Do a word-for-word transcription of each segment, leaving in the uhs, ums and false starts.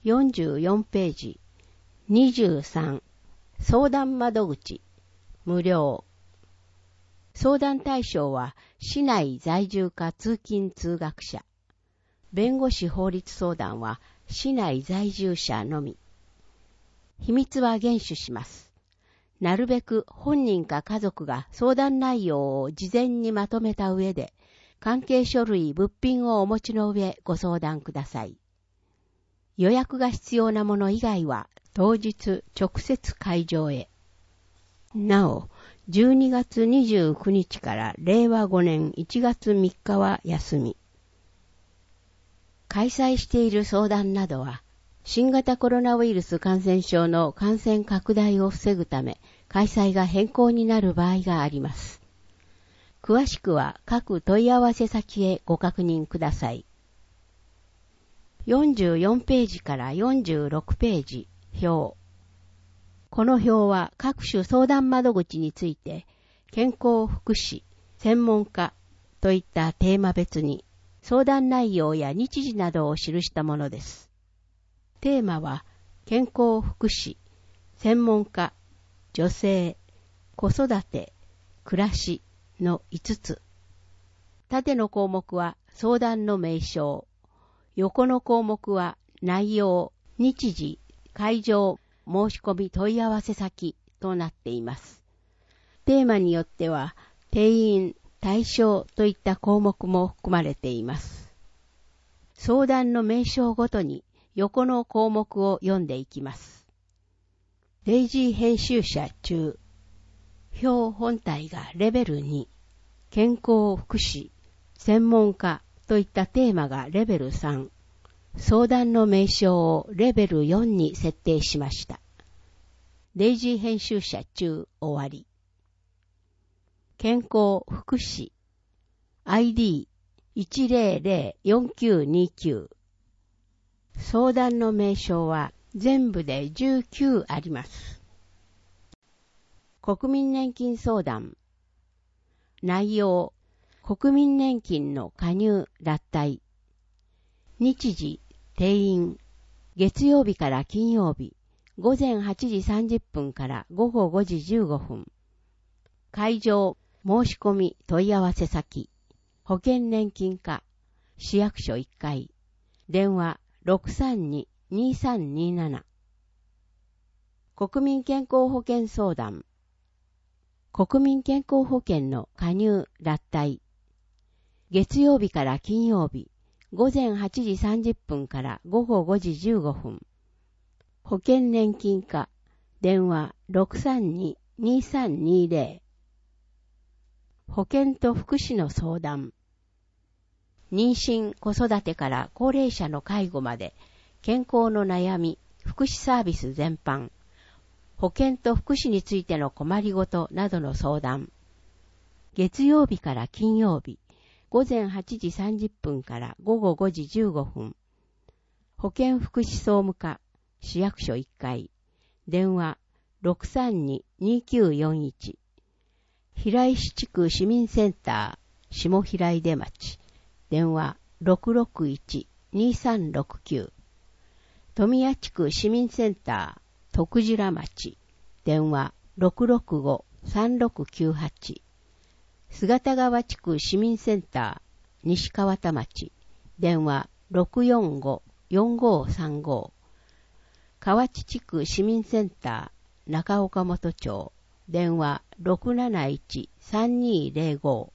よんじゅうよんページ。にじゅうさん、相談窓口、無料。相談対象は、市内在住か通勤通学者。弁護士法律相談は、市内在住者のみ。秘密は厳守します。なるべく本人か家族が相談内容を事前にまとめた上で、関係書類、物品をお持ちの上ご相談ください。予約が必要なもの以外は、当日直接会場へ。なお、じゅうにがつにじゅうくにちかられいわごねんいちがつみっかは休み。開催している相談などは、新型コロナウイルス感染症の感染拡大を防ぐため、開催が変更になる場合があります。詳しくは各問い合わせ先へご確認ください。よんじゅうよんページからよんじゅうろくページ、表。この表は各種相談窓口について、健康福祉、専門家といったテーマ別に、相談内容や日時などを記したものです。テーマは、健康福祉、専門家、女性、子育て、暮らしのいつつ。縦の項目は相談の名称、横の項目は内容、日時、会場、申し込み問い合わせ先となっています。テーマによっては、定員、対象といった項目も含まれています。相談の名称ごとに横の項目を読んでいきます。デイジー編集者中、表本体がレベルに、健康福祉、専門家といったテーマがレベルさん、相談の名称をレベルよんに設定しました。デイジー編集者中終わり。健康福祉 アイディーいちぜろぜろよんきゅうにきゅう 相談の名称は全部でじゅうきゅうあります。国民年金相談。内容、国民年金の加入脱退。日時、定員、月曜日から金曜日、ごぜんはちじさんじゅっぷんからごごごじじゅうごふん。会場、申し込み問い合わせ先、保険年金課、市役所いっかい、電話 ろくさんに にさんになな。国民健康保険相談。国民健康保険の加入脱退。月曜日から金曜日、ごぜんはちじさんじゅっぷんからごごごじじゅうごふん。保険年金課、電話 ろくさんに にさんにぜろ。保険と福祉の相談。妊娠、子育てから高齢者の介護まで、健康の悩み、福祉サービス全般、保険と福祉についての困りごとなどの相談。月曜日から金曜日、ごぜんはちじさんじゅっぷんからごごごじじゅうごふん。保健福祉総務課、市役所いっかい、電話 ろくさんに にきゅうよんいち。平石地区市民センター、下平出町、電話 ろくろくいち にさんろくきゅう。富谷地区市民センター、徳白町、電話 ろくろくご さんろくきゅうはち。姿川地区市民センター、西川田町、電話 ろくよんご よんごさんご。河内地区市民センター、中岡本町、電話 ろくなないち さんにぜろご。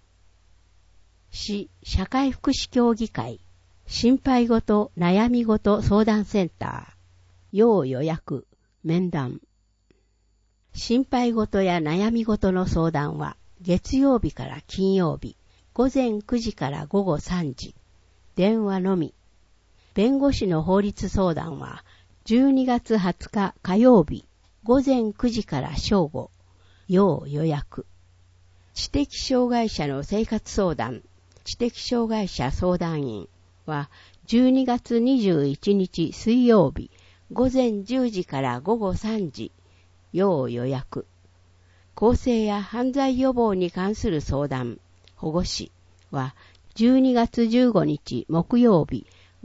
市社会福祉協議会、心配ごと悩みごと相談センター、要予約、面談。心配ごとや悩みごとの相談は、月曜日から金曜日、ごぜんくじからごごさんじ、電話のみ。弁護士の法律相談は、じゅうにがつはつか火曜日、ごぜんくじから正午、要予約。知的障害者の生活相談、知的障害者相談員は、じゅうにがつにじゅういちにち水曜日、ごぜんじゅうじからごごさんじ、要予約。更生や犯罪予防に関する相談、保護士は、じゅうにがつじゅうごにち木曜日、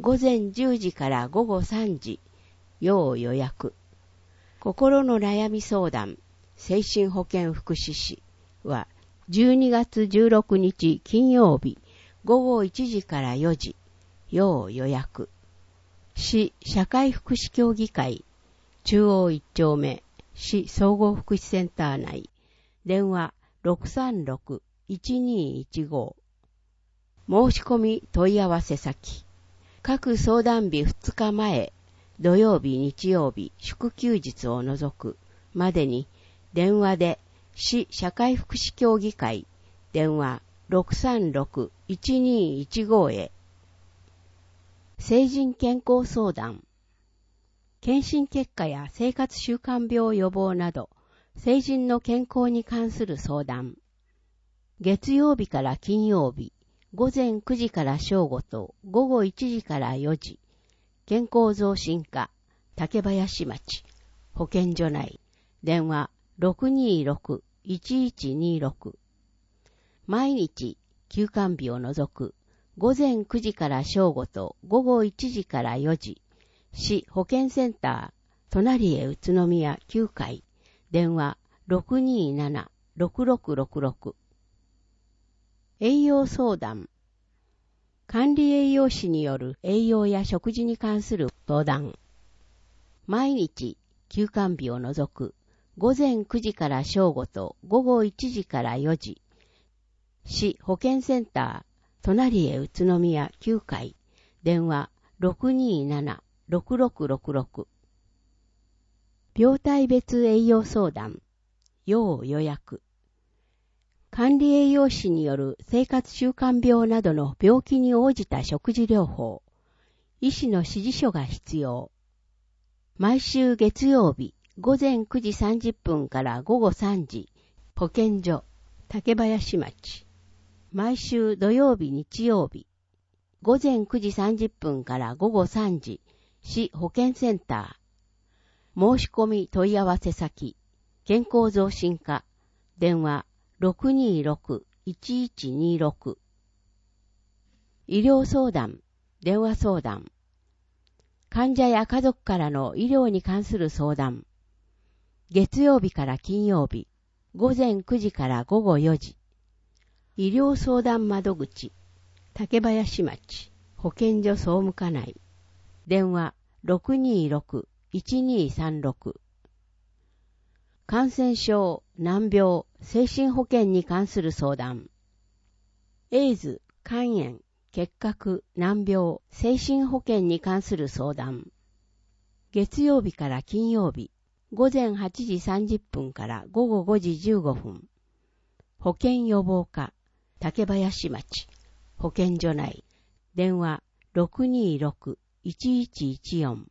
午前じゅうじから午後さんじ、要予約。心の悩み相談、精神保健福祉士はじゅうにがつじゅうろくにち金曜日午後いちじからよじ、要予約。市社会福祉協議会中央一丁目市総合福祉センター内、電話 ろくさんろく いちにいちご。申し込み問い合わせ先。各相談日ふつかまえ、土曜日、日曜日、祝休日を除くまでに電話で市社会福祉協議会電話 ろくさんろく いちにいちご へ。成人健康相談。検診結果や生活習慣病予防など成人の健康に関する相談。月曜日から金曜日午前くじから正午と午後いちじからよじ、健康増進課竹林町保健所内電話 ろくにろく いちいちにろく。毎日休館日を除く午前くじから正午と午後いちじからよじ、市保健センター隣へ宇都宮きゅうかい電話 ろくにーなな ろくろくろくろく。栄養相談。管理栄養士による栄養や食事に関する相談。毎日休館日を除く午前くじから正午と午後いちじからよじ、市保健センター隣へ宇都宮きゅうかい電話 ろくにーなな ろくろくろくろく。病態別栄養相談。要予約。管理栄養士による生活習慣病などの病気に応じた食事療法。医師の指示書が必要。毎週月曜日午前くじさんじゅっぷんから午後さんじ、保健所竹林町。毎週土曜日日曜日午前くじさんじゅっぷんから午後さんじ、市保健センター。申し込み問い合わせ先。健康増進課電話 ろくにろく いちいちにろく。医療相談電話相談。患者や家族からの医療に関する相談。月曜日から金曜日午前くじから午後よじ。医療相談窓口竹林町保健所総務課内電話 ろくにろく いちにさんろく。感染症、難病、精神保健に関する相談。エイズ、肝炎、結核、難病、精神保健に関する相談。月曜日から金曜日午前はちじさんじゅっぷんから午後ごじじゅうごふん。保健予防課竹林町保健所内電話 ろくにろく いちいちいちよん。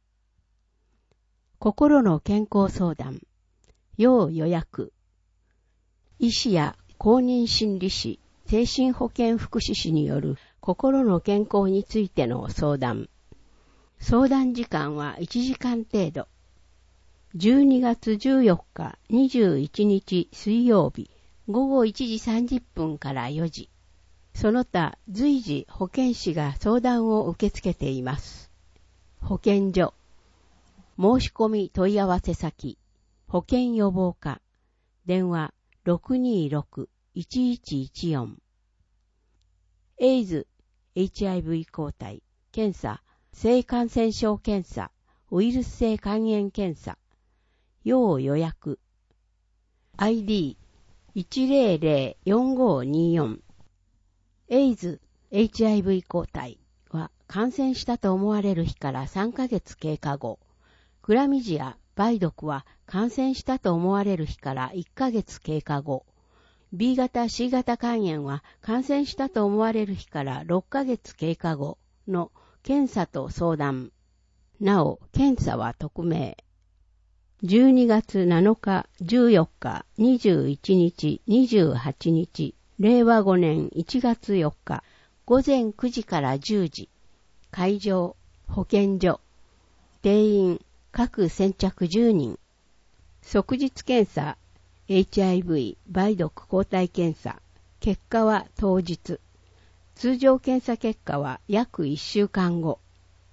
心の健康相談。要予約。医師や公認心理師、精神保健福祉士による心の健康についての相談。相談時間はいちじかん程度。じゅうにがつじゅうよっかにじゅういちにち水曜日午後いちじさんじゅっぷんからよじ。その他随時保健師が相談を受け付けています。保健所。申し込み問い合わせ先。保健予防課電話 ろくにろく いちいちいちよん。エイズ、エイチアイブイ 抗体検査、性感染症検査、ウイルス性肝炎検査。要予約。アイディーいちぜろぜろよんごによん。エイズ、エイチアイブイ 抗体は感染したと思われる日からさんかげつ経過後、クラミジア、梅毒は感染したと思われる日からいっかげつ経過後、B 型、C 型肝炎は感染したと思われる日からろっかげつ経過後の検査と相談。なお、検査は匿名。じゅうにがつなのか、じゅうよっか、にじゅういちにち、にじゅうはちにち、れいわごねんいちがつよっか、午前くじからじゅうじ、会場、保健所、定員、各先着じゅうにん。即日検査、エイチアイブイ、梅毒抗体検査。結果は当日。通常検査結果は約いっしゅうかんご。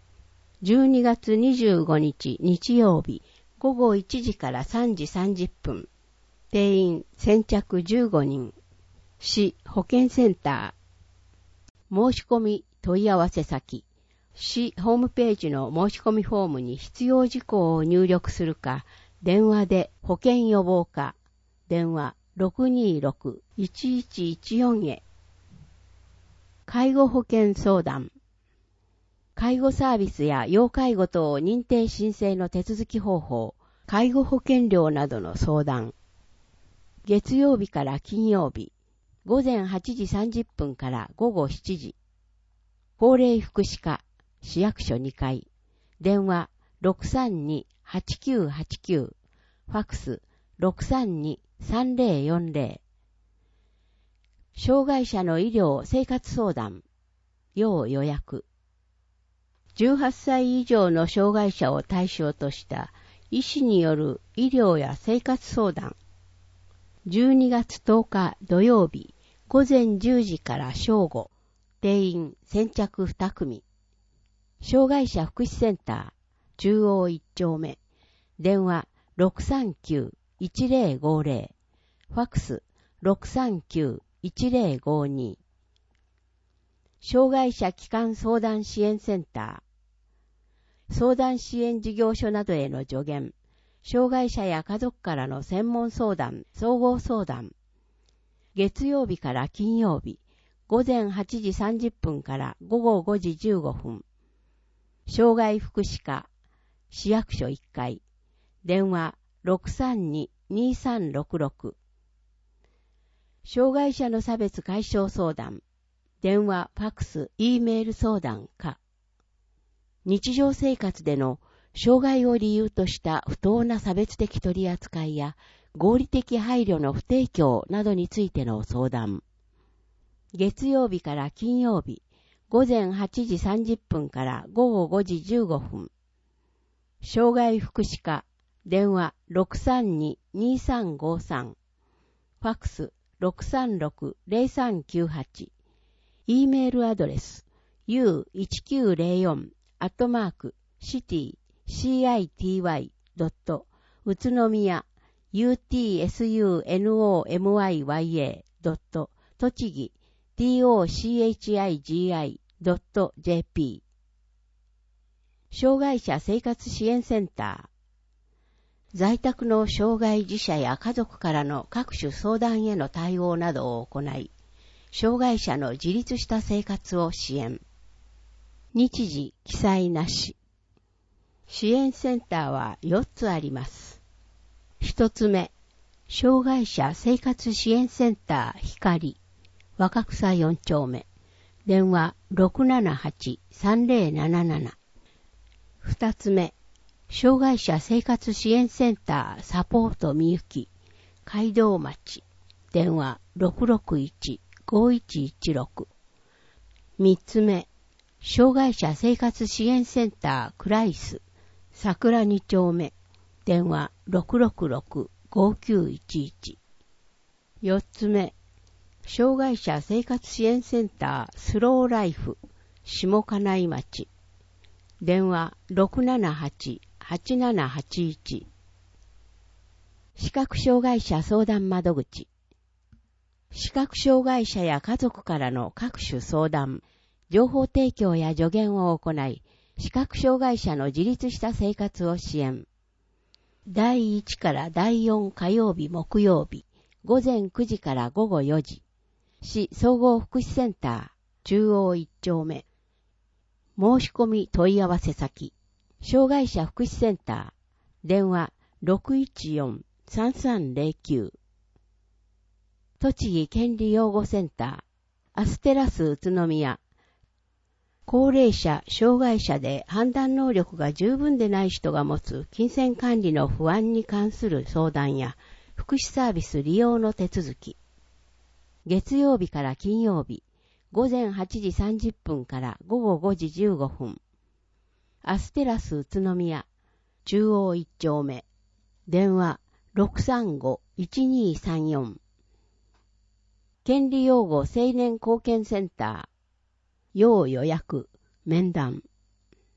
じゅうにがつにじゅうごにち日曜日ごごいちじからさんじさんじゅっぷん。定員先着じゅうごにん。市保健センター。申し込み問い合わせ先。市ホームページの申し込みフォームに必要事項を入力するか、電話で保健予防課。電話 ろくにーろくいちいちいちよん へ。介護保険相談。介護サービスや要介護等認定申請の手続き方法、介護保険料などの相談。月曜日から金曜日、ごぜんはちじさんじゅっぷんからごごしちじ。高齢福祉課、市役所にかい。電話 ろくさんにーはちきゅうはちきゅう。ファックス ろくさんにーさんぜろよんぜろ。障害者の医療生活相談。要予約。じゅうはっさい以上の障害者を対象とした医師による医療や生活相談。じゅうにがつとおか土曜日ごぜんじゅうじから正午。定員先着にくみ。障害者福祉センター中央いっちょうめ。電話 ろくさんきゅういちぜろごぜろ。ファックス ろくさんきゅういちぜろごに。障害者基幹相談支援センター。相談支援事業所などへの助言。障害者や家族からの専門相談、総合相談。月曜日から金曜日、ごぜんはちじさんじゅっぷんからごごごじじゅうごふん。障害福祉課、市役所いっかい。電話 ろくさんにーにーさんろくろく。障害者の差別解消相談。電話、ファックス、Eメール相談か。日常生活での障害を理由とした不当な差別的取り扱いや合理的配慮の不提供などについての相談。月曜日から金曜日、ごぜんはちじさんじゅっぷんからごごごじじゅうごふん。障害福祉課、電話 ろくさんにーにーさんごさん。ファックス ろくさんろくぜろさんきゅうはち。Eメールアドレス ユーいちきゅうぜろよん アットマーク シティ シーアイティーワイ ドット 宇都宮 ユーティーエスユーエヌオーエムワイワイエー ドット 栃木 ティーオーシーエイチアイジーアイ ドット ジェーピー。障害者生活支援センター。在宅の障害児者や家族からの各種相談への対応などを行い、障害者の自立した生活を支援。日時記載なし。支援センターはよっつあります。一つ目、障害者生活支援センター光、若草よんちょうめ。電話 ろくななはちさんぜろなななな。二つ目、障害者生活支援センターサポートみゆき、街道町。電話 ろくろくいちごいちいちろく。三つ目、障害者生活支援センタークライス、桜にちょうめ。電話 ろくろくろくごきゅういちいち。四つ目、障害者生活支援センタースローライフ、下金井町。電話 ろくななはちはちななはちいち。視覚障害者相談窓口。視覚障害者や家族からの各種相談、情報提供や助言を行い、視覚障害者の自立した生活を支援。だいいちからだいよん火曜日木曜日、ごぜんくじからごごよじ。市総合福祉センター、中央いっちょうめ。申し込み問い合わせ先。障害者福祉センター、電話 ろくいちよんさんさんぜろきゅう。栃木権利養護センター、アステラス宇都宮。高齢者、障害者で判断能力が十分でない人が持つ金銭管理の不安に関する相談や福祉サービス利用の手続き。月曜日から金曜日、ごぜんはちじさんじゅっぷんからごごごじじゅうごふん。アステラス宇都宮、中央いっちょうめ。電話 ろくさんごいちにさんよん。権利養護青年貢献センター、要予約、面談。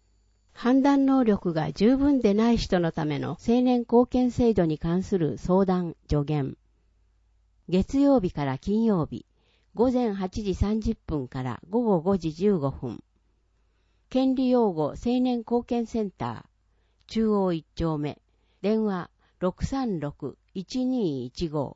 判断能力が十分でない人のための青年貢献制度に関する相談助言。月曜日から金曜日、午前はちじさんじゅっぷんから午後ごじじゅうごふん。権利擁護青年貢献センター、中央一丁目、電話 ろくさんろく いちにいちご。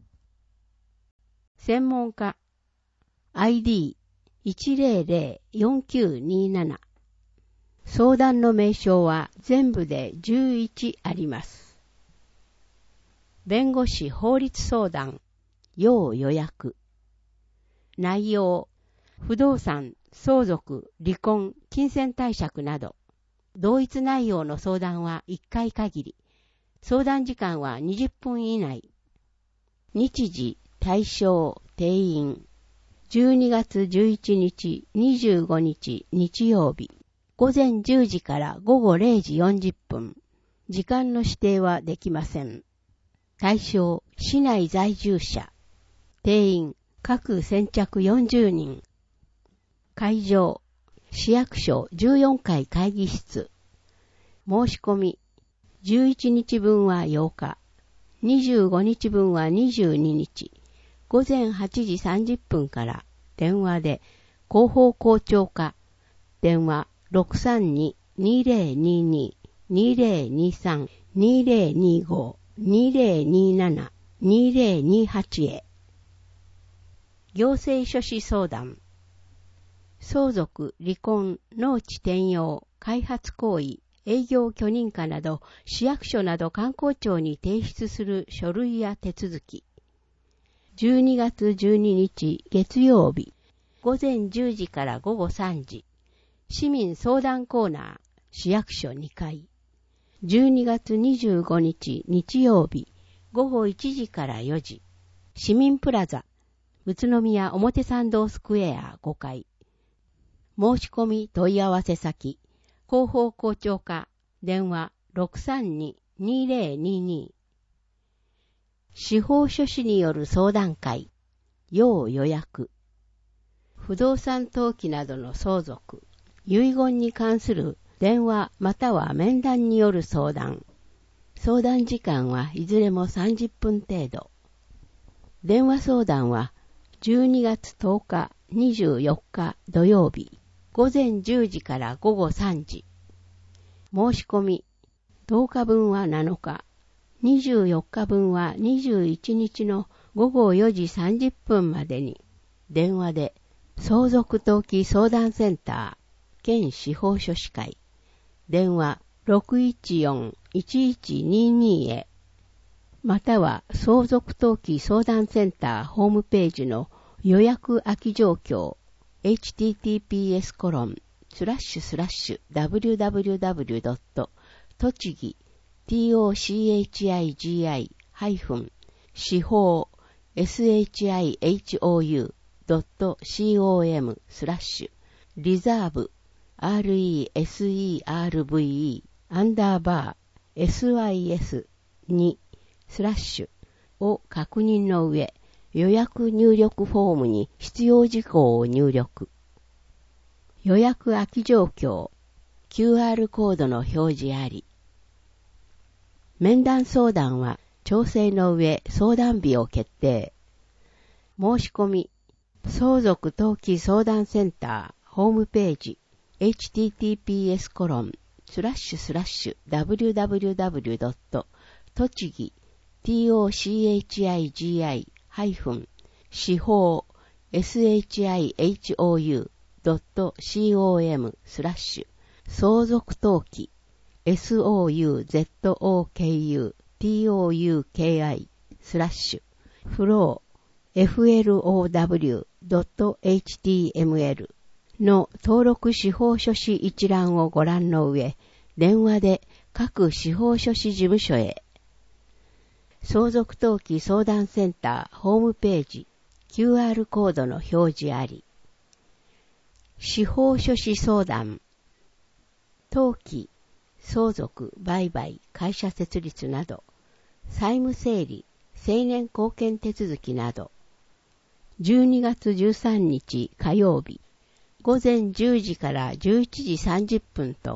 専門家、アイディーいちぜろぜろよんきゅうになな。相談の名称は全部でじゅういちあります。弁護士法律相談、要予約。内容、不動産、相続、離婚、金銭貸借など、同一内容の相談はいっかい限り、相談時間はにじゅっぷん以内。日時、対象、定員。じゅうにがつじゅういちにち、にじゅうごにち、日曜日。午前じゅうじから午後れいじよんじゅっぷん。時間の指定はできません。対象、市内在住者。定員、各先着よんじゅうにん。会場、市役所じゅうよんかい会議室。申し込み、じゅういちにちぶんはようか、にじゅうごにちぶんはにじゅうににち、午前はちじさんじゅっぷんから電話で広報校長課、電話 ろくさんに にぜろにに にぜろにさん にぜろにご にぜろになな にぜろにはち へ。行政書士相談。相続、離婚、農地転用、開発行為、営業許認可など、市役所など観光庁に提出する書類や手続き。じゅうにがつじゅうににち月曜日、午前じゅうじから午後さんじ、市民相談コーナー、市役所にかい。じゅうにがつにじゅうごにち日曜日、午後いちじからよじ、市民プラザ、宇都宮表参道スクエアごかい。申し込み問い合わせ先、広報校長課、電話 ろくさんに にぜろにに。司法書士による相談会、要予約。不動産登記などの相続、遺言に関する電話または面談による相談。相談時間はいずれもさんじゅっぷん程度。電話相談はじゅうにがつとおか、にじゅうよっか土曜日、午前じゅうじから午後さんじ。申し込み、とおかぶんはなのか、にじゅうよっかぶんはにじゅういちにちの午後よじさんじゅっぷんまでに、電話で相続登記相談センター、県司法書士会、電話 ろくいちよん いちいちにに へ、または相続登記相談センターホームページの予約空き状況 エイチティーティーピーエスコロンスラッシュスラッシュダブリューダブリューダブリュードットとちぎ トチギ司法 シホウ ドットコム スラッシュリザーブ レセルブ アンダーバー エスワイエスに スラッシュを確認の上、予約入力フォームに必要事項を入力。予約空き状況、キューアール コードの表示あり。面談相談は調整の上相談日を決定。申し込み、相続登記相談センターホームページ エイチティーティーピーエスコロンスラッシュスラッシュダブリューダブリューダブリュードットとちぎ トチギ 司法 シホウ ドットコム スラッシュ相続登記 ソズトクトウスラッシュフロー フロー ドット エイチティーエムエル の登録司法書士一覧をご覧の上、電話で各司法書士事務所へ。相続登記相談センターホームページ キューアール コードの表示あり。司法書士相談、登記、相続、売買、会社設立など、債務整理、成年後見手続きなど、じゅうにがつじゅうさんにち火曜日、午前じゅうじからじゅういちじさんじゅっぷんと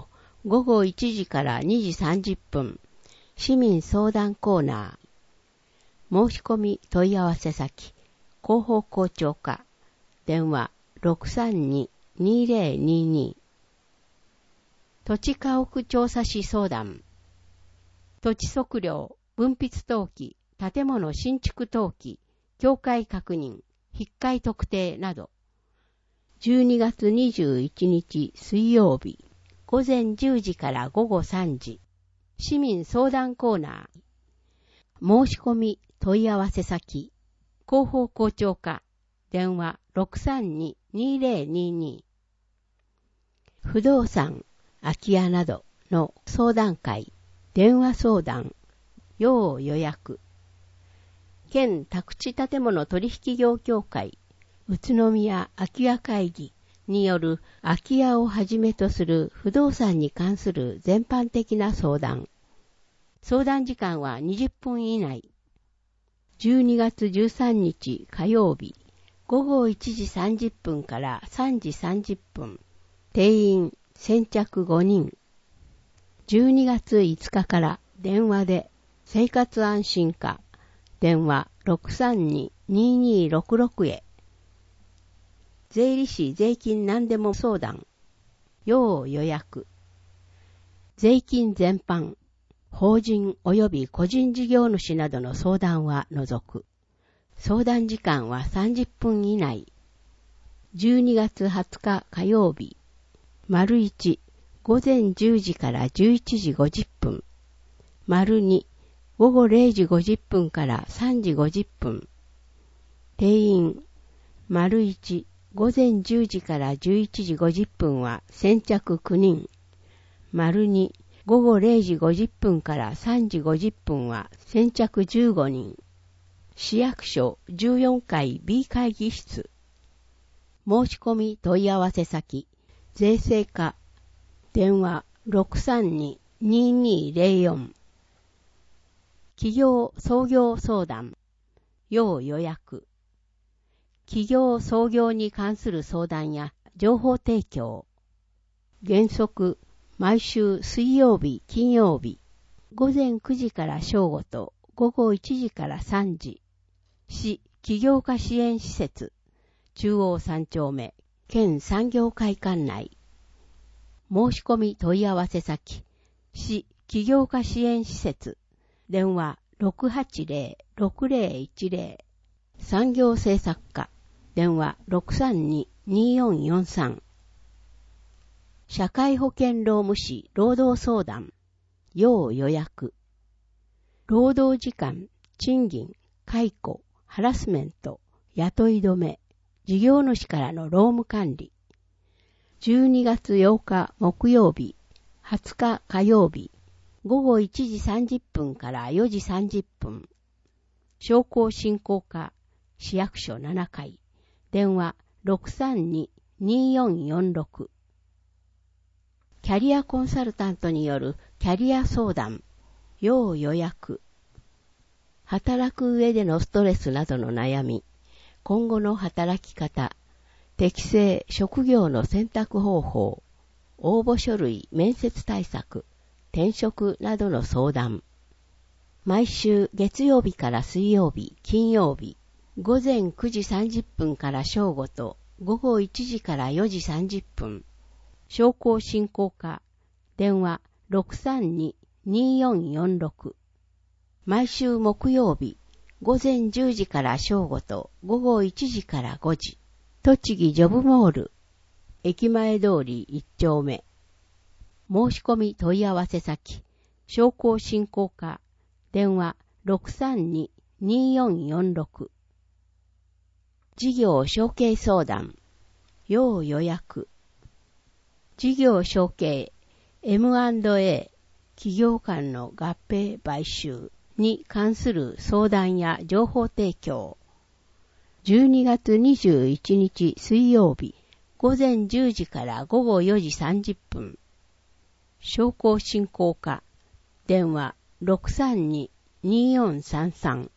ごごいちじからにじさんじゅっぷん、市民相談コーナー。申し込み問い合わせ先、広報校長課、電話 ろくさんに にぜろにに。土地家屋調査士相談。土地測量、分筆登記、建物新築登記、境界確認、引っ換特定など。じゅうにがつにじゅういちにち水曜日、ごぜんじゅうじからごごさんじ、市民相談コーナー。申し込み問い合わせ先、広報校長課、電話 ろくさんに にぜろにに。不動産、空き家などの相談会、電話相談、要予約。県宅地建物取引業協会、宇都宮空き家会議による空き家をはじめとする不動産に関する全般的な相談。相談時間はにじゅっぷん以内。じゅうにがつじゅうさんにち火曜日、ごごいちじさんじゅっぷんからさんじさんじゅっぷん。定員先着ごにん。じゅうにがついつかから電話で生活安心課、電話 ろくさんに ににろくろく へ。税理士税金何でも相談、要予約。税金全般、法人及び個人事業主などの相談は除く。相談時間はさんじゅっぷん以内。じゅうにがつはつか火曜日、丸いち、ごぜんじゅうじからじゅういちじごじゅっぷん。丸に、ごごれいじごじゅっぷんからさんじごじゅっぷん。定員、丸いち、ごぜんじゅうじからじゅういちじごじゅっぷんは先着きゅうにん。丸に、ごごれいじごじゅっぷんからさんじごじゅっぷんは先着じゅうごにん。市役所じゅうよんかい B 会議室。申し込み問い合わせ先、税制課、電話 ろくさんに ににぜろよん。企業創業相談、要予約。企業創業に関する相談や情報提供。原則、毎週水曜日、金曜日、ごぜんくじから正午とごごいちじからさんじ。市起業家支援施設、中央さんちょうめ、県産業会館内。申し込み問い合わせ先、市起業家支援施設、電話 ろくはちぜろろくぜろいちぜろ。産業政策課、電話 ろくさんに によんよんさん。社会保険労務士労働相談、要予約。労働時間、賃金、解雇、ハラスメント、雇い止め、事業主からの労務管理。じゅうにがつようか木曜日、はつか火曜日、ごごいちじさんじゅっぷんからよじさんじゅっぷん。商工振興課、市役所ななかい、電話 ろくさんに によんよんろく。キャリアコンサルタントによるキャリア相談、要予約。働く上でのストレスなどの悩み、今後の働き方、適正職業の選択方法、応募書類面接対策、転職などの相談。毎週月曜日から水曜日、金曜日、ごぜんくじさんじゅっぷんから正午とごごいちじからよじさんじゅっぷん。商工振興課、電話 ろくさんに によんよんろく。毎週木曜日、ごぜんじゅうじから正午とごごいちじからごじ。栃木ジョブモール、駅前通りいっちょうめ。申し込み問い合わせ先、商工振興課、電話 ろくさんに によんよんろく。事業承継相談、要予約。事業承継 エムアンドエー 企業間の合併買収に関する相談や情報提供。じゅうにがつにじゅういちにち水曜日、ごぜんじゅうじからごごよじさんじゅっぷん。商工振興課、電話 ろくさんに によんさんさん。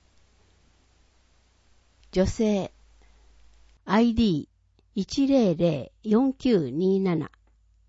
女性、アイディーいちぜろぜろよんきゅうになな。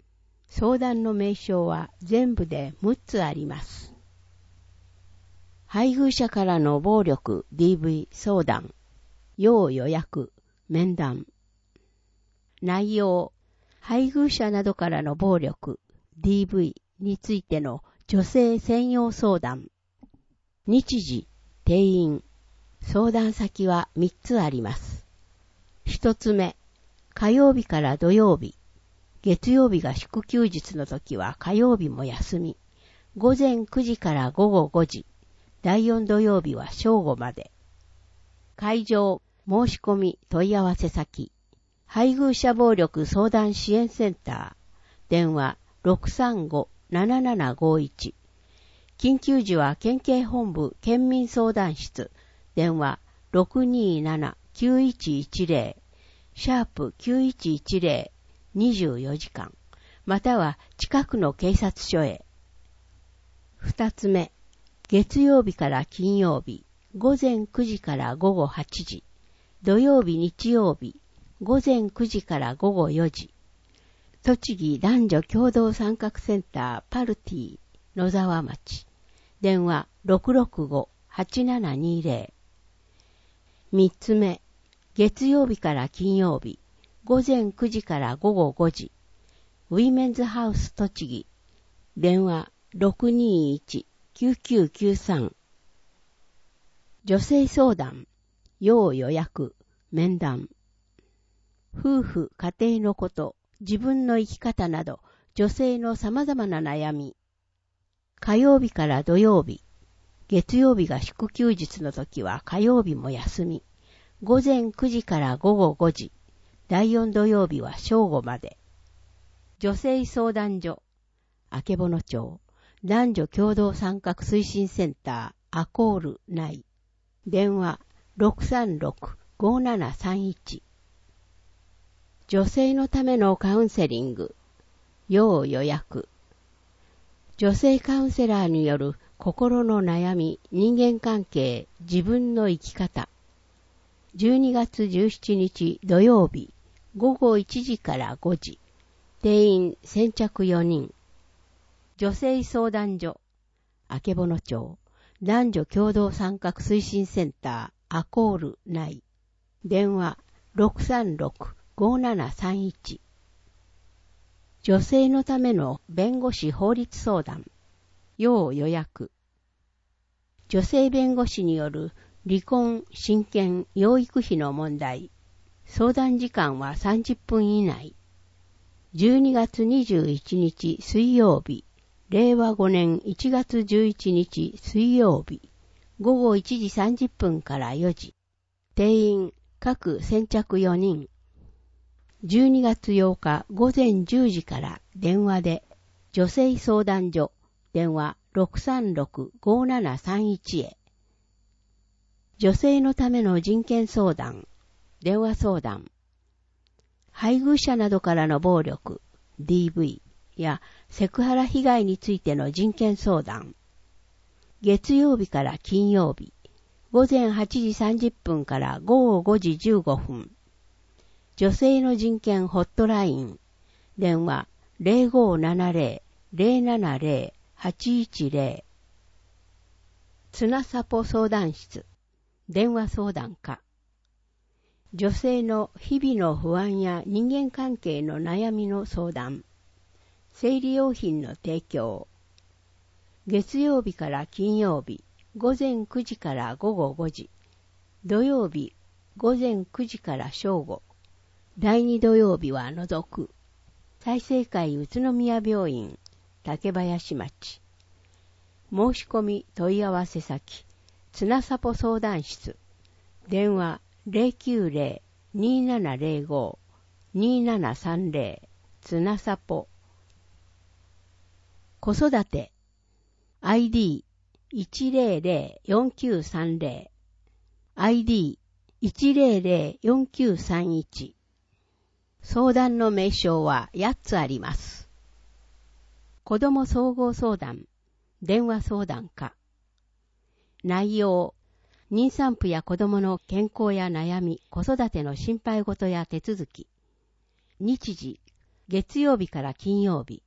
相談の名称は全部でむっつあります。配偶者からの暴力 ディーブイ 相談、要予約、面談。内容、配偶者などからの暴力 ディーブイ についての女性専用相談。日時、定員。相談先はみっつあります。一つ目、火曜日から土曜日。月曜日が祝休日の時は火曜日も休み。午前くじから午後ごじ。だいよん土曜日は正午まで。会場、申し込み、問い合わせ先。配偶者暴力相談支援センター。電話 ろくさんご ななななごいち。緊急時は県警本部県民相談室。電話 ろくにーなな きゅういちいちゼロ。シャープきゅういちいちゼロ。にじゅうよじかん。または近くの警察署へ。二つ目。月曜日から金曜日。午前くじから午後はちじ。土曜日日曜日。午前くじから午後よじ。栃木男女共同参画センターパルティ野沢町。電話 ろくろくご はちななにゼロ。三つ目。月曜日から金曜日。午前くじから午後ごじ。ウィメンズハウス栃木。電話 ろくにーいち きゅうきゅうきゅうさん。女性相談。要予約。面談。夫婦、家庭のこと、自分の生き方など、女性の様々な悩み。火曜日から土曜日。月曜日が祝休日の時は火曜日も休み。午前くじから午後ごじ。だいよん土曜日は正午まで。女性相談所。あけぼの町。男女共同参画推進センターアコール内。電話 ろくさんろく ごななさんいち。女性のためのカウンセリング。要予約。女性カウンセラーによる心の悩み、人間関係、自分の生き方。じゅうにがつじゅうしちにち土曜日、ごごいちじからごじ。定員先着よにん。女性相談所。あけぼの町。男女共同参画推進センターアコール内。電話 ろくさんろく ごななさんいち。女性のための弁護士法律相談。要予約。女性弁護士による離婚、親権、養育費の問題。相談時間はさんじゅっぷん以内。じゅうにがつにじゅういちにち水曜日。れいわごねんいちがつじゅういちにち水曜日。ごごいちじさんじゅっぷんからよじ。定員各先着よにん。じゅうにがつようかごぜんじゅうじから電話で女性相談所。電話 ろくさんろく ごななさんいち へ。女性のための人権相談。電話相談。配偶者などからの暴力 ディーブイ やセクハラ被害についての人権相談。月曜日から金曜日。ごぜんはちじさんじゅっぷんからごごごじじゅうごふん。女性の人権ホットライン。電話 ぜろごななぜろ ぜろななぜろ はちいちぜろ。つなさぽ相談室。電話相談課。女性の日々の不安や人間関係の悩みの相談。生理用品の提供。月曜日から金曜日。ごぜんくじからごごごじ。土曜日。ごぜんくじから正午。だいに土曜日は除く。済生会宇都宮病院、竹林町。申し込み問い合わせ先、つなさぽ相談室。電話 ゼロきゅうゼロ にーななゼロご にーななさんゼロ。つなさぽ。子育て。アイディーいちゼロゼロよんきゅうさんゼロ。アイディーいちゼロゼロよんきゅうさんいち。相談の名称はやっつあります。子ども総合相談、電話相談課。内容、妊産婦や子どもの健康や悩み、子育ての心配事や手続き。日時、月曜日から金曜日、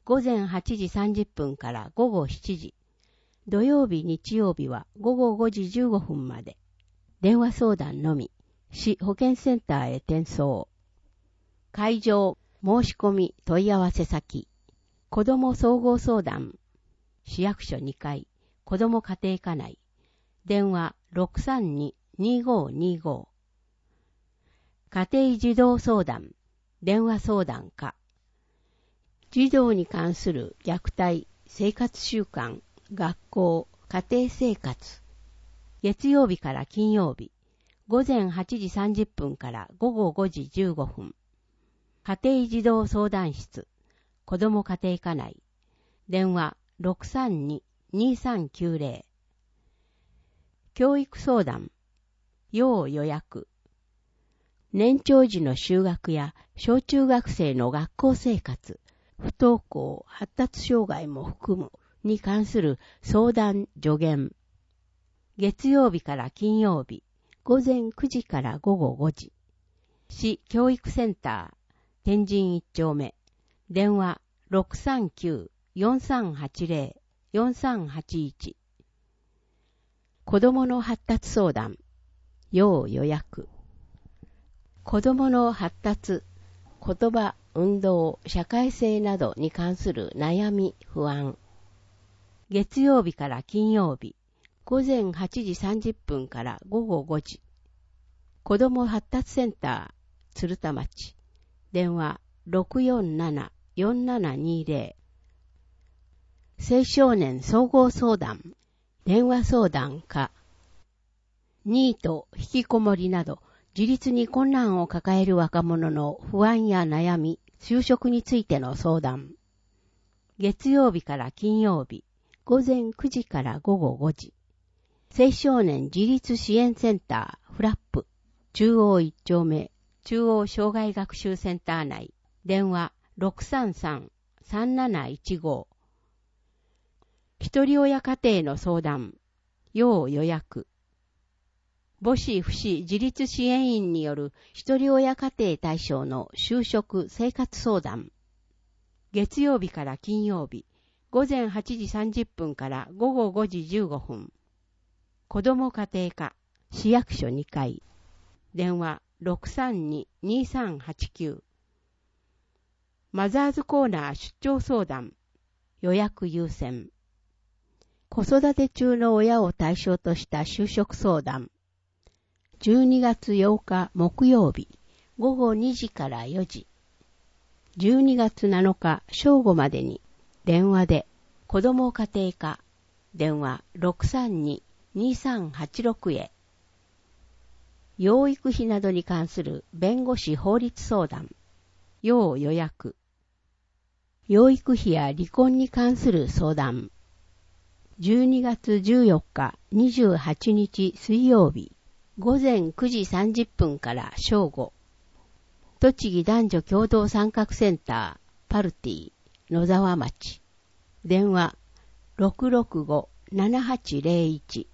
午前はちじさんじゅっぷんから午後しちじ。土曜日、日曜日は午後ごじじゅうごふんまで。電話相談のみ。市保健センターへ転送。会場、申し込み、問い合わせ先。子ども総合相談。市役所にかい。子ども家庭課内。電話 ろくさんに にごにご。家庭児童相談。電話相談課。児童に関する虐待、生活習慣、学校、家庭生活。月曜日から金曜日。午前はちじさんじゅっぷんから午後ごじじゅうごふん。家庭児童相談室。子ども家庭課内。電話 ろくさんに にさんきゅうぜろ。教育相談。要予約。年長児の就学や小中学生の学校生活、不登校、発達障害も含むに関する相談助言。月曜日から金曜日、午前くじから午後ごじ。市教育センター、天神一丁目。電話 ろくさんきゅう よんさんはちぜろ よんさんはちいち。子どもの発達相談。要予約。子どもの発達、言葉、運動、社会性などに関する悩み、不安。月曜日から金曜日、午前はちじさんじゅっぷんから午後ごじ。子ども発達センター、鶴田町。電話 ろくよんなな よんななにぜろ。青少年総合相談。電話相談課。ニート、引きこもりなど、自立に困難を抱える若者の不安や悩み、就職についての相談。月曜日から金曜日、午前くじから午後ごじ。青少年自立支援センター、フラップ、中央一丁目、中央障害学習センター内、電話 ろくさんさん さんなないちご。一人親家庭の相談、要予約。母子不死自立支援員による一人親家庭対象の就職生活相談。月曜日から金曜日、午前はちじさんじゅっぷんから午後ごじじゅうごふん。子ども家庭課、市役所にかい。電話 ろくさんに にさんはちきゅう。マザーズコーナー出張相談。予約優先。子育て中の親を対象とした就職相談。じゅうにがつようか木曜日、午後にじからよじ。じゅうにがつなのか正午までに、電話で、子ども家庭課、電話 ろくさんに にさんはちろく へ。養育費などに関する弁護士法律相談、要予約。養育費や離婚に関する相談。じゅうにがつじゅうよっかにじゅうはちにち水曜日、午前くじさんじゅっぷんから正午。栃木男女共同参画センター、パルティ、野沢町。電話 ろくろくご ななはちぜろいち。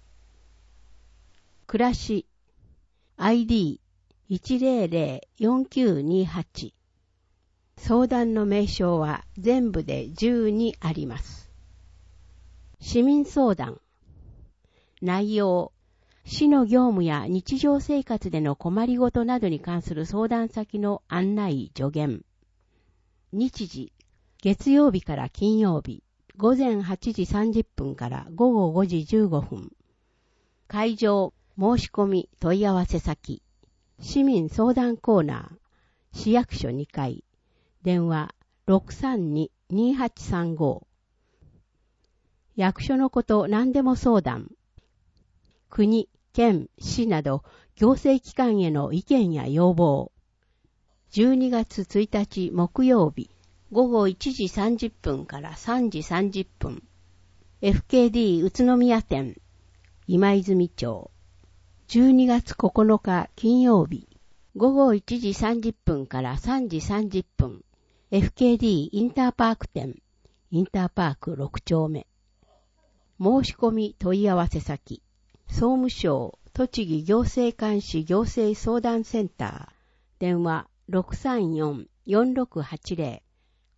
暮らし アイディーいちぜろぜろよんきゅうにはち。相談の名称は全部でじゅうにあります。市民相談。内容。市の業務や日常生活での困りごとなどに関する相談先の案内助言。日時、月曜日から金曜日、午前はちじさんじゅっぷんから午後ごじじゅうごふん。会場、申し込み問い合わせ先、市民相談コーナー、市役所にかい、電話 ろくさんに にはちさんご。役所のこと何でも相談。国、県、市など行政機関への意見や要望。じゅうにがつついたち木曜日、午後いちじさんじゅっぷんからさんじさんじゅっぷん。エフケーディー 宇都宮店、今泉町。じゅうにがつここのか金曜日、午後いちじさんじゅっぷんからさんじさんじゅっぷん。エフケーディー インターパーク店、インターパークろくちょうめ。申し込み問い合わせ先、総務省栃木行政監視行政相談センター、電話 ろくさんよん よんろくはちぜろ。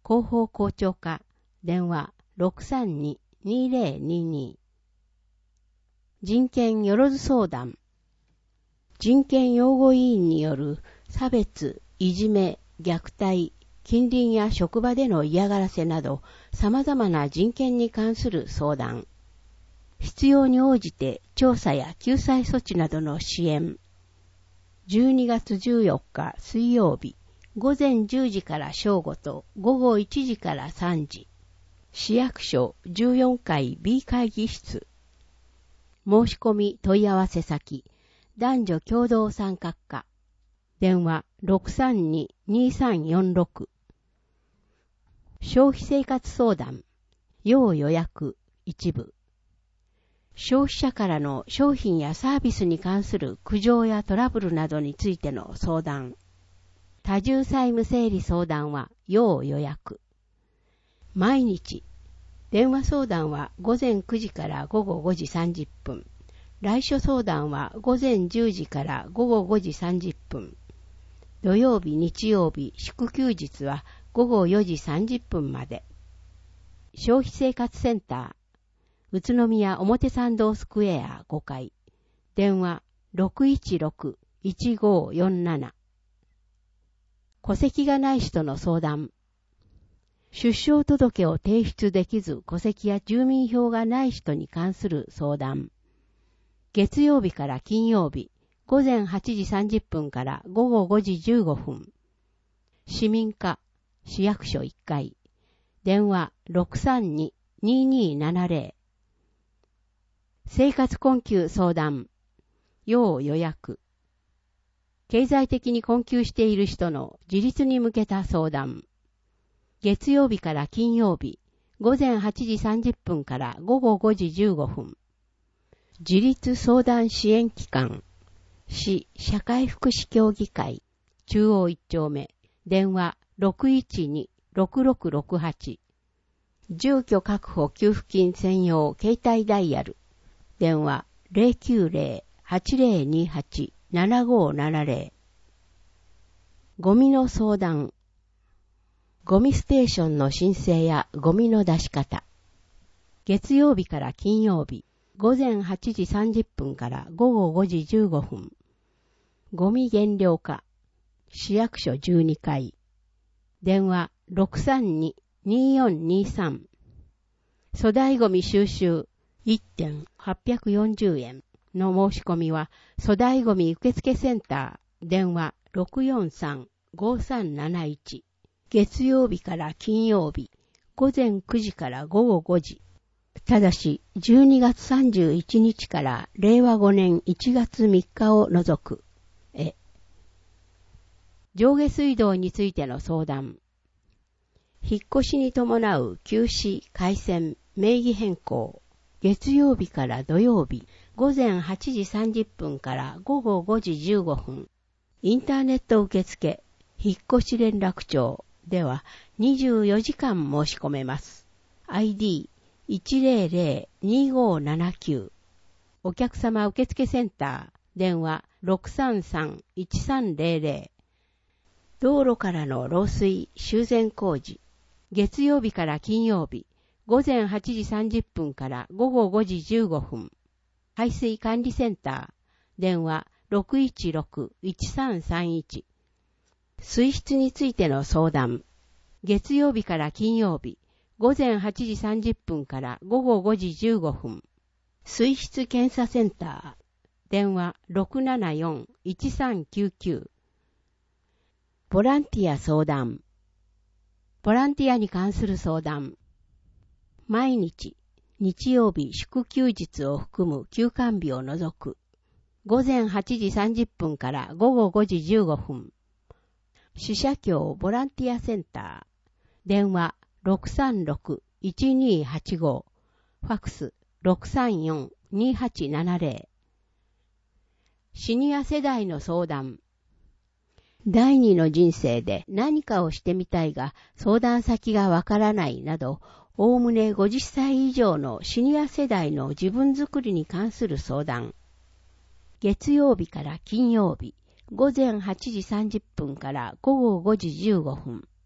広報校長課、電話 ろくさんに にぜろにに。人権よろず相談。人権擁護委員による差別、いじめ、虐待、近隣や職場での嫌がらせなど様々な人権に関する相談。必要に応じて調査や救済措置などの支援。じゅうにがつじゅうよっか水曜日、午前じゅうじから正午と午後いちじからさんじ。市役所じゅうよんかい B 会議室。申し込み問い合わせ先、男女共同参画課。電話 ろくさんに にさんよんろく。消費生活相談、要予約、一部。消費者からの商品やサービスに関する苦情やトラブルなどについての相談。多重債務整理相談は要予約。毎日。電話相談は午前くじから午後ごじさんじゅっぷん。来所相談は午前じゅうじから午後ごじさんじゅっぷん。土曜日、日曜日、祝休日は午後よじさんじゅっぷんまで。消費生活センター、宇都宮表参道スクエアごかい。電話 ろくいちろく いちごよんなな。戸籍がない人の相談。出生届を提出できず戸籍や住民票がない人に関する相談。月曜日から金曜日、午前はちじさんじゅっぷんから午後ごじじゅうごふん。市民課、市役所いっかい。電話 ろくさんに ににーななぜろ。生活困窮相談。要予約。経済的に困窮している人の自立に向けた相談。月曜日から金曜日、午前はちじさんじゅっぷんから午後ごじじゅうごふん。自立相談支援機関。市社会福祉協議会。中央一丁目。電話 ろくいちに ろくろくろくはち。住居確保給付金専用携帯ダイヤル。電話 ゼロきゅうゼロ はちゼロにはち ななごななゼロ。ゴミの相談。ゴミステーションの申請やゴミの出し方。月曜日から金曜日、午前はちじさんじゅっぷんから午後ごじじゅうごふん。ゴミ減量化。市役所じゅうにかい。電話 ろくさんに によんにさん。粗大ゴミ収集 いってんはっぴゃくよんじゅうえんの申し込みは粗大ゴミ受付センター。電話 ろくよんさん ごさんなないち。月曜日から金曜日、午前くじから午後ごじ。ただし、じゅうにがつさんじゅういちにちかられいわごねんいちがつみっかを除く。え。上下水道についての相談。引っ越しに伴う休止、改線、名義変更。月曜日から土曜日、午前はちじさんじゅっぷんから午後ごじじゅうごふん。インターネット受付、引っ越し連絡帳ではにじゅうよじかん申し込めます。アイディーいちゼロゼロ にごななきゅう。お客様受付センター、電話 ろくさんさん いちさんゼロゼロ。道路からの漏水、修繕工事。月曜日から金曜日、午前はちじさんじゅっぷんから午後ごじじゅうごふん。排水管理センター、電話 ろくいちろく いちさんさんいち。水質についての相談。月曜日から金曜日、午前はちじさんじゅっぷんから午後ごじじゅうごふん。水質検査センター。電話 ろくななよん いちさんきゅうきゅう。ボランティア相談。ボランティアに関する相談。毎日、日曜日祝休日を含む休館日を除く。午前はちじさんじゅっぷんから午後ごじじゅうごふん。支社協ボランティアセンター。電話 ろくさんろく いちにはちご。ファックス ろくさんよん にはちななゼロ。シニア世代の相談。第二の人生で何かをしてみたいが相談先がわからないなど、おおむねごじゅっさい以上のシニア世代の自分づくりに関する相談。月曜日から金曜日、午前はちじさんじゅっぷんから午後ごじじゅうごふん。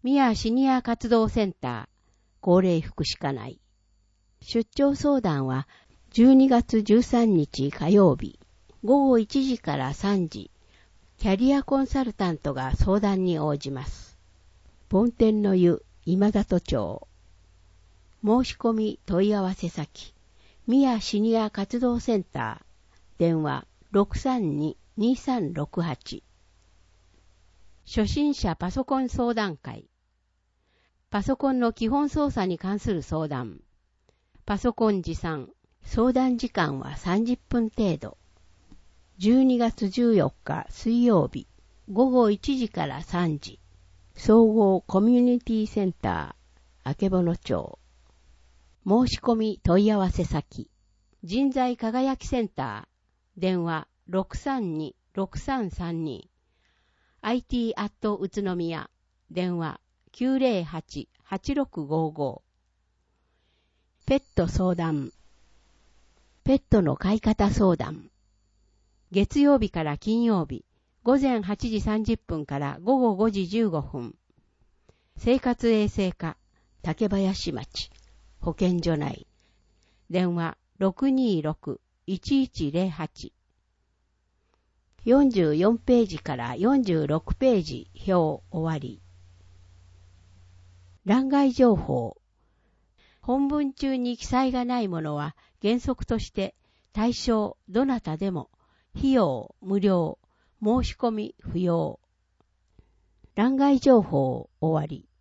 宮シニア活動センター、高齢福祉課内。出張相談はじゅうにがつじゅうさんにち火曜日、ごごいちじからさんじ、キャリアコンサルタントが相談に応じます。梵天の湯、今里町。申し込み問い合わせ先、宮シニア活動センター、電話 ろくさんに にさんろくはち。初心者パソコン相談会。パソコンの基本操作に関する相談。パソコン持参。相談時間はさんじゅっぷん程度。じゅうにがつじゅうよっか水曜日、ごごいちじからさんじ。総合コミュニティセンター、あけぼの町。申し込み問い合わせ先。人材輝きセンター。電話 ろくさんに ろくさんさんに。アイティー アット宇都宮。電話 きゅうぜろはち はちろくごご。ペット相談。ペットの飼い方相談。月曜日から金曜日、ごぜんはちじさんじゅっぷんからごごごじじゅうごふん。生活衛生課、竹林町、保健所内。電話 ろくにろく いちいちぜろはち。よんじゅうよんページからよんじゅうろくページ表終わり。欄外情報。本文中に記載がないものは原則として対象どなたでも費用無料、申し込み不要。欄外情報終わり。